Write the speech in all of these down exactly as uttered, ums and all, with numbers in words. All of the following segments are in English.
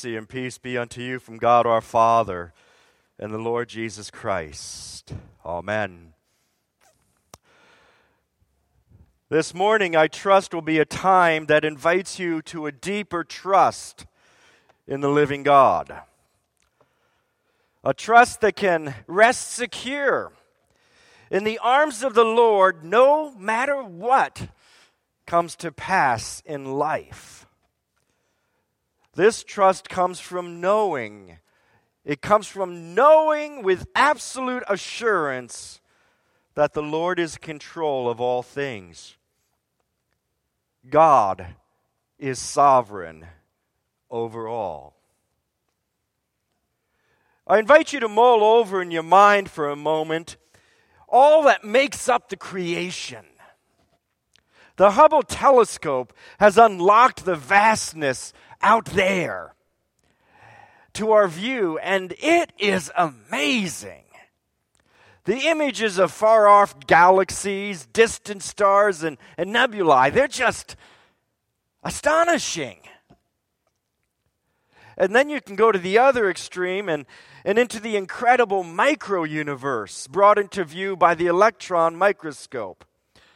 mercy and peace be unto you from God our Father and the Lord Jesus Christ. Amen. This morning, I trust, will be a time that invites you to a deeper trust in the living God. A trust that can rest secure in the arms of the Lord no matter what comes to pass in life. This trust comes from knowing. It comes from knowing with absolute assurance that the Lord is in control of all things. God is sovereign over all. I invite you to mull over in your mind for a moment all that makes up the creation. The Hubble telescope has unlocked the vastness out there to our view, and it is amazing. The images of far-off galaxies, distant stars, and, and nebulae, they're just astonishing. And then you can go to the other extreme and, and into the incredible micro-universe brought into view by the electron microscope.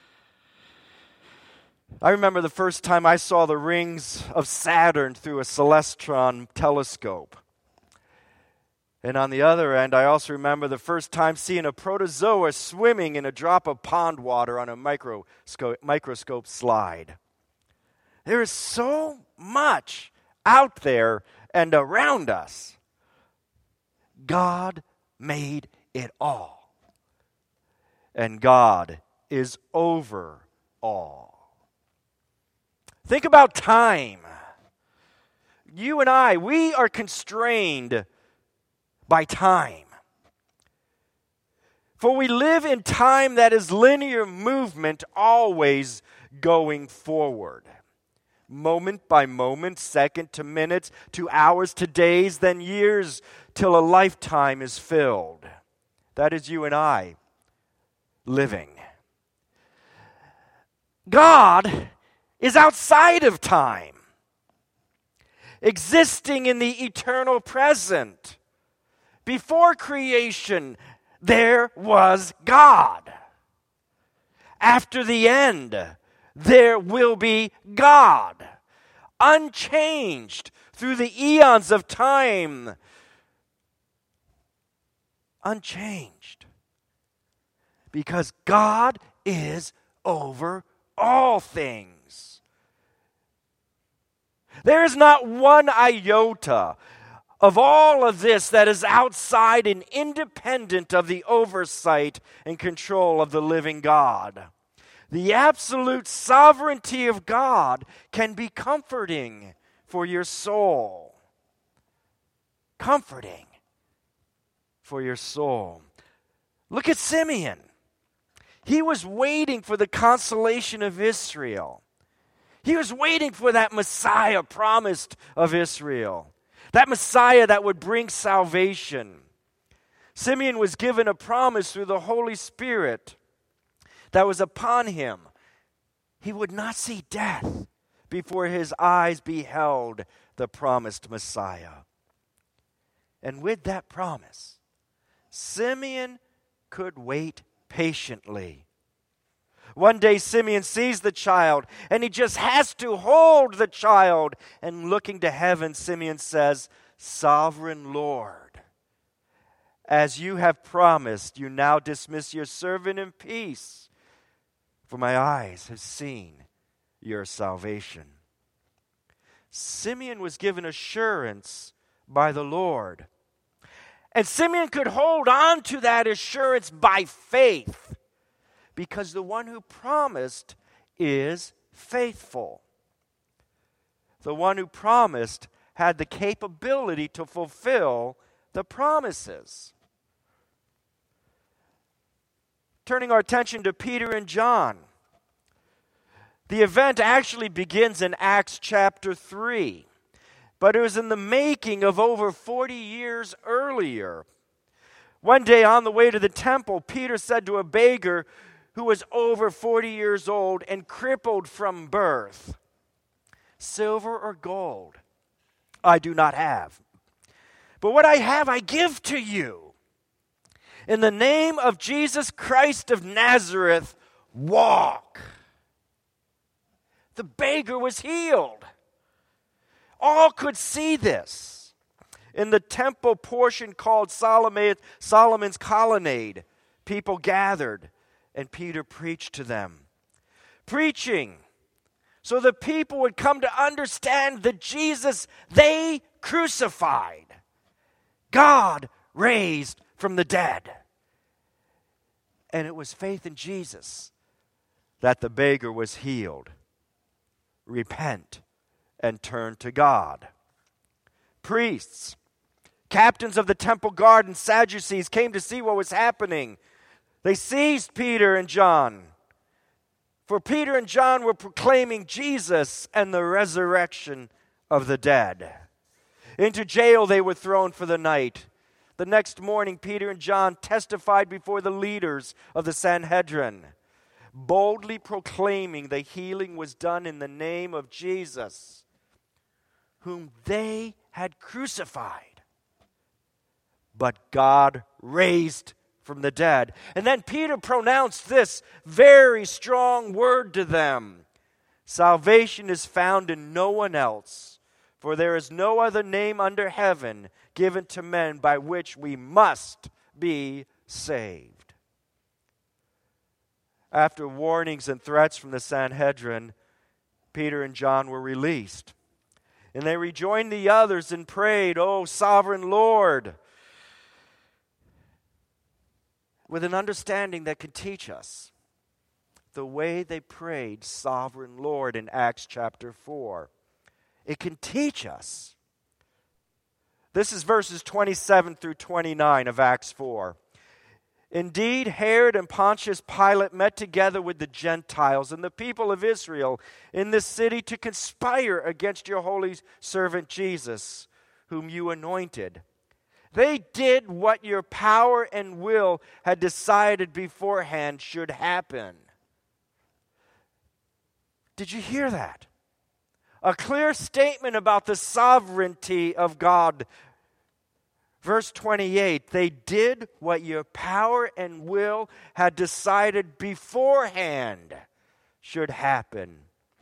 I remember the first time I saw the rings of Saturn through a celestron telescope. And on the other end, I also remember the first time seeing a protozoa swimming in a drop of pond water on a microscope, microscope slide. There is so much out there and around us. God made it all. And God is over all. Think about time. You and I, we are constrained by time. For we live in time that is linear movement, always going forward. Moment by moment, second to minutes, to hours, to days, then years, till a lifetime is filled. That is you and I living. God is outside of time, existing in the eternal present. Before creation, there was God. After the end, there will be God, unchanged through the eons of time. Unchanged. Because God is over all things. There is not one iota of all of this that is outside and independent of the oversight and control of the living God. The absolute sovereignty of God can be comforting for your soul. Comforting for your soul. Look at Simeon. He was waiting for the consolation of Israel. He was waiting for that Messiah promised of Israel. That Messiah that would bring salvation. Simeon was given a promise through the Holy Spirit that was upon him. He would not see death before his eyes beheld the promised Messiah. And with that promise, Simeon could wait patiently. One day Simeon sees the child, and he just has to hold the child. And looking to heaven, Simeon says, "Sovereign Lord, as you have promised, you now dismiss your servant in peace, for my eyes have seen your salvation." Simeon was given assurance by the Lord. And Simeon could hold on to that assurance by faith, because the one who promised is faithful. The one who promised had the capability to fulfill the promises. Turning our attention to Peter and John. The event actually begins in Acts chapter three, but it was in the making of over forty years earlier. One day on the way to the temple, Peter said to a beggar who was over forty years old and crippled from birth, "Silver or gold I do not have. But what I have I give to you. In the name of Jesus Christ of Nazareth, walk. The beggar was healed. All could see this. In the temple portion called Solomon, Solomon's colonnade, people gathered, and Peter preached to them. Preaching so the people would come to understand the Jesus they crucified, God raised from the dead. And it was faith in Jesus that the beggar was healed. Repent and turn to God. Priests, captains of the temple guard, and Sadducees came to see what was happening. They seized Peter and John, for Peter and John were proclaiming Jesus and the resurrection of the dead. Into jail they were thrown for the night. The next morning, Peter and John testified before the leaders of the Sanhedrin, boldly proclaiming the healing was done in the name of Jesus, whom they had crucified, but God raised from the dead. And then Peter pronounced this very strong word to them. Salvation is found in no one else, for there is no other name under heaven given to men by which we must be saved. After warnings and threats from the Sanhedrin, Peter and John were released. And they rejoined the others and prayed, "O sovereign Lord," with an understanding that could teach us the way they prayed, "Sovereign Lord," in Acts chapter four. It can teach us. This is verses twenty-seven through twenty-nine of Acts four. Indeed, Herod and Pontius Pilate met together with the Gentiles and the people of Israel in this city to conspire against your holy servant Jesus, whom you anointed. They did what your power and will had decided beforehand should happen. Did you hear that? A clear statement about the sovereignty of God. Verse twenty-eight, they did what your power and will had decided beforehand should happen.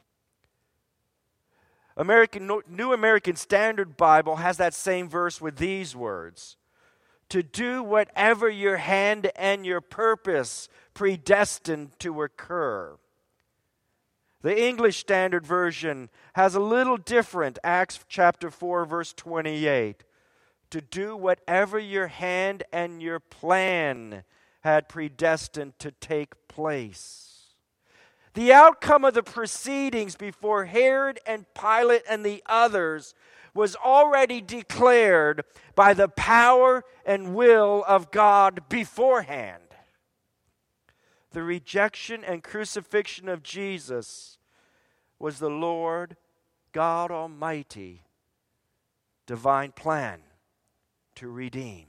American New American Standard Bible has that same verse with these words: to do whatever your hand and your purpose predestined to occur. The English Standard Version has a little different, Acts chapter four, verse twenty-eight. To do whatever your hand and your plan had predestined to take place. The outcome of the proceedings before Herod and Pilate and the others was already declared by the power and will of God beforehand. The rejection and crucifixion of Jesus was the Lord God Almighty divine plan to redeem.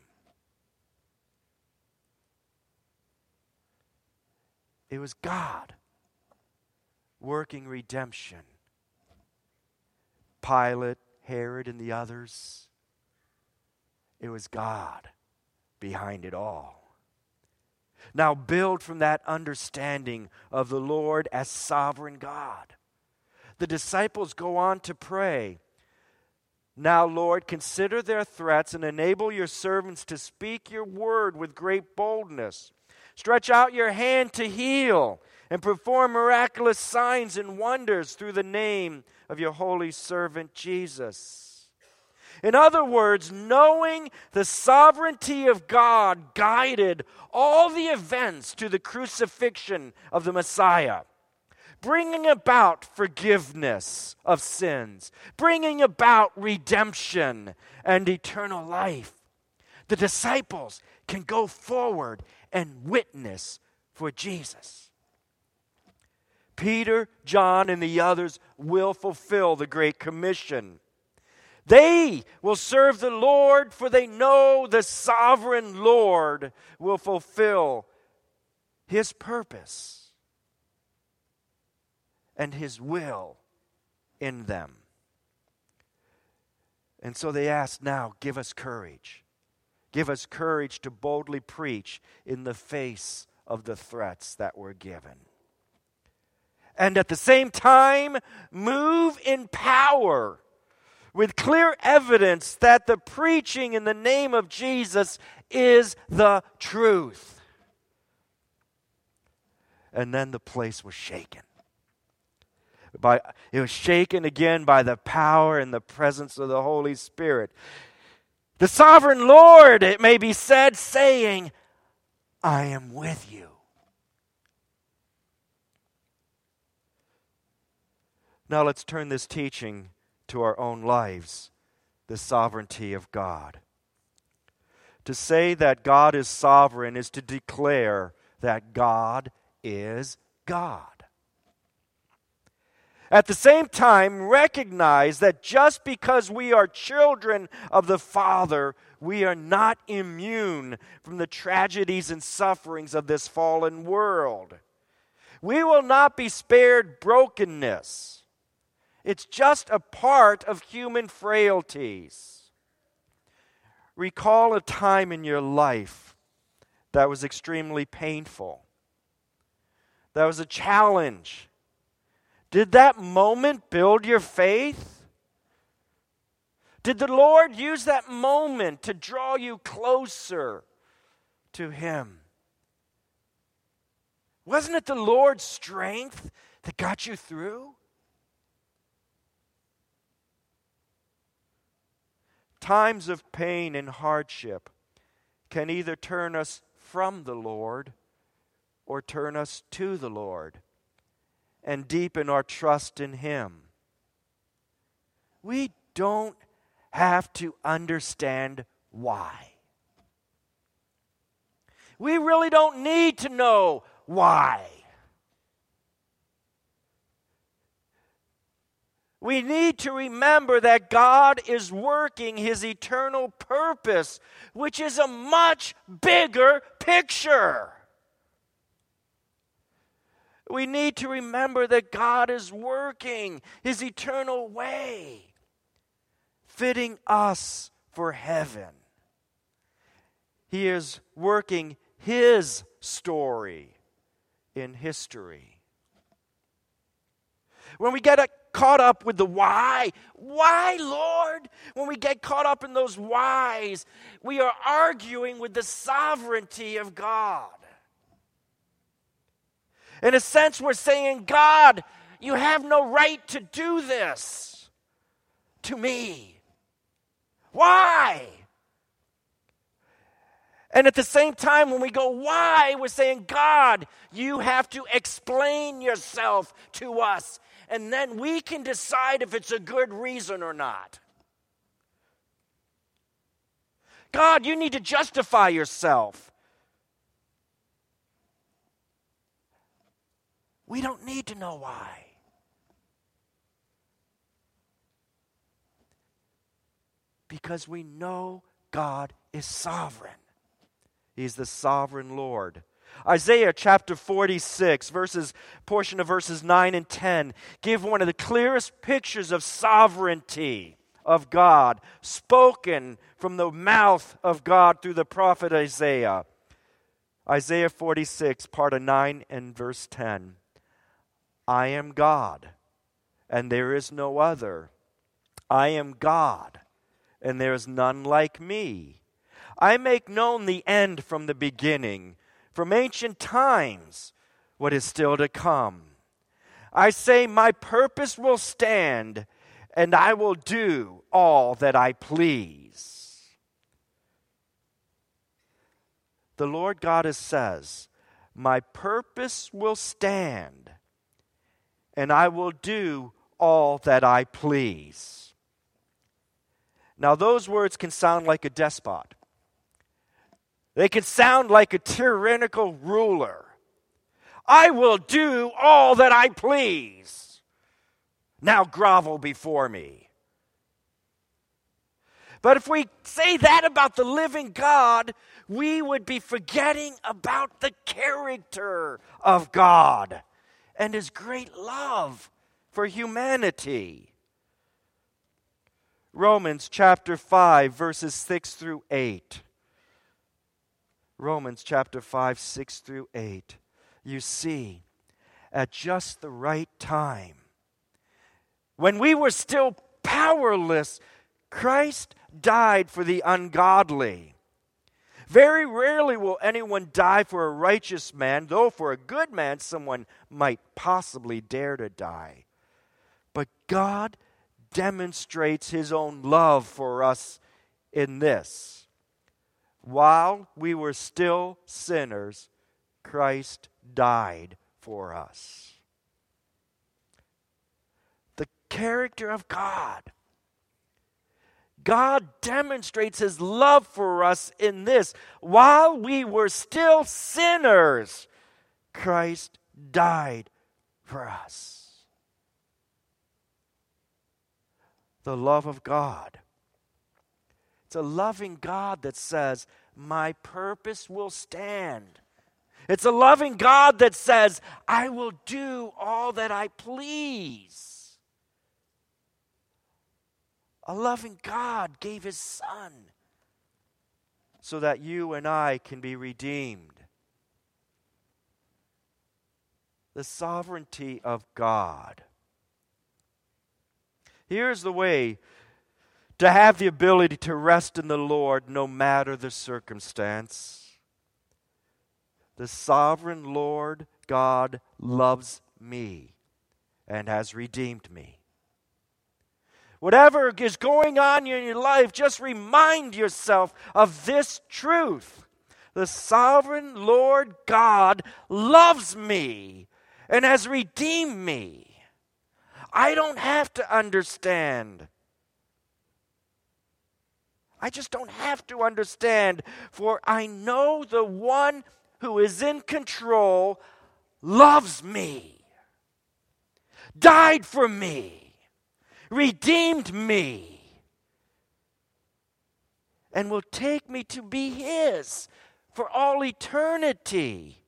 It was God working redemption. Pilate, Herod, and the others, it was God behind it all. Now build from that understanding of the Lord as sovereign God. The disciples go on to pray, "Now, Lord, consider their threats and enable your servants to speak your word with great boldness. Stretch out your hand to heal and perform miraculous signs and wonders through the name of your holy servant Jesus." In other words, knowing the sovereignty of God guided all the events to the crucifixion of the Messiah, bringing about forgiveness of sins, bringing about redemption and eternal life. The disciples can go forward and witness for Jesus. Peter, John, and the others will fulfill the Great Commission. They will serve the Lord, for they know the sovereign Lord will fulfill His purpose and His will in them. And so they asked, now, give us courage. Give us courage to boldly preach in the face of the threats that were given. And at the same time, move in power with clear evidence that the preaching in the name of Jesus is the truth. And then the place was shaken. By, it was shaken again by the power and the presence of the Holy Spirit. The sovereign Lord, it may be said, saying, I am with you. Now let's turn this teaching to our own lives, the sovereignty of God. To say that God is sovereign is to declare that God is God. At the same time, recognize that just because we are children of the Father, we are not immune from the tragedies and sufferings of this fallen world. We will not be spared brokenness. It's just a part of human frailties. Recall a time in your life that was extremely painful. That was a challenge. Did that moment build your faith? Did the Lord use that moment to draw you closer to Him? Wasn't it the Lord's strength that got you through? Times of pain and hardship can either turn us from the Lord or turn us to the Lord and deepen our trust in Him. We don't have to understand why. We really don't need to know why. We need to remember that God is working His eternal purpose, which is a much bigger picture. We need to remember that God is working His eternal way, fitting us for heaven. He is working His story in history. When we get caught up with the why, why, Lord? When we get caught up in those whys, we are arguing with the sovereignty of God. In a sense, we're saying, God, you have no right to do this to me. Why? And at the same time, when we go, why? We're saying, God, you have to explain yourself to us. And then we can decide if it's a good reason or not. God, you need to justify yourself. We don't need to know why. Because we know God is sovereign. He's the sovereign Lord. Isaiah chapter forty-six, verses, portion of verses nine and ten, give one of the clearest pictures of sovereignty of God, spoken from the mouth of God through the prophet Isaiah. Isaiah forty-six, part of nine and verse ten. I am God, and there is no other. I am God, and there is none like me. I make known the end from the beginning, from ancient times, what is still to come. I say, my purpose will stand, and I will do all that I please. The Lord God says, my purpose will stand, and I will do all that I please. Now, those words can sound like a despot. They can sound like a tyrannical ruler. I will do all that I please. Now grovel before me. But if we say that about the living God, we would be forgetting about the character of God and His great love for humanity. Romans chapter five, verses six through eight. Romans chapter five, six through eight. You see, at just the right time, when we were still powerless, Christ died for the ungodly. Very rarely will anyone die for a righteous man, though for a good man someone might possibly dare to die. But God demonstrates his own love for us in this: while we were still sinners, Christ died for us. The character of God. God demonstrates his love for us in this: while we were still sinners, Christ died for us. The love of God. It's a loving God that says, my purpose will stand. It's a loving God that says, I will do all that I please. A loving God gave his Son so that you and I can be redeemed. The sovereignty of God. Here's the way to have the ability to rest in the Lord no matter the circumstance. The sovereign Lord God loves me and has redeemed me. Whatever is going on in your life, just remind yourself of this truth. The sovereign Lord God loves me and has redeemed me. I don't have to understand. I just don't have to understand, for I know the one who is in control loves me, died for me, redeemed me, and will take me to be his for all eternity.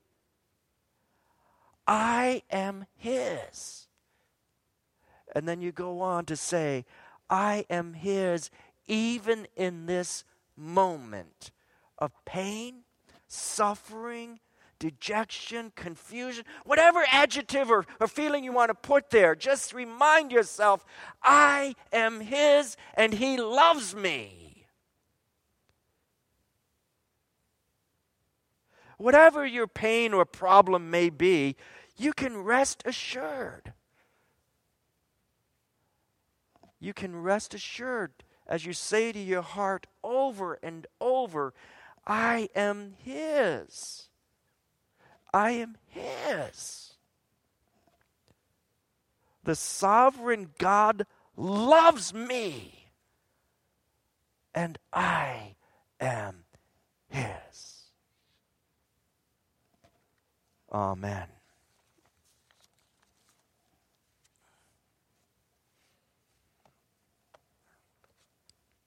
I am his. And then you go on to say, I am his even in this moment of pain, suffering, dejection, confusion, whatever adjective or, or feeling you want to put there, just remind yourself, I am his and he loves me. Whatever your pain or problem may be, you can rest assured. You can rest assured as you say to your heart over and over, I am his. I am his. The sovereign God loves me, and I am his. Amen.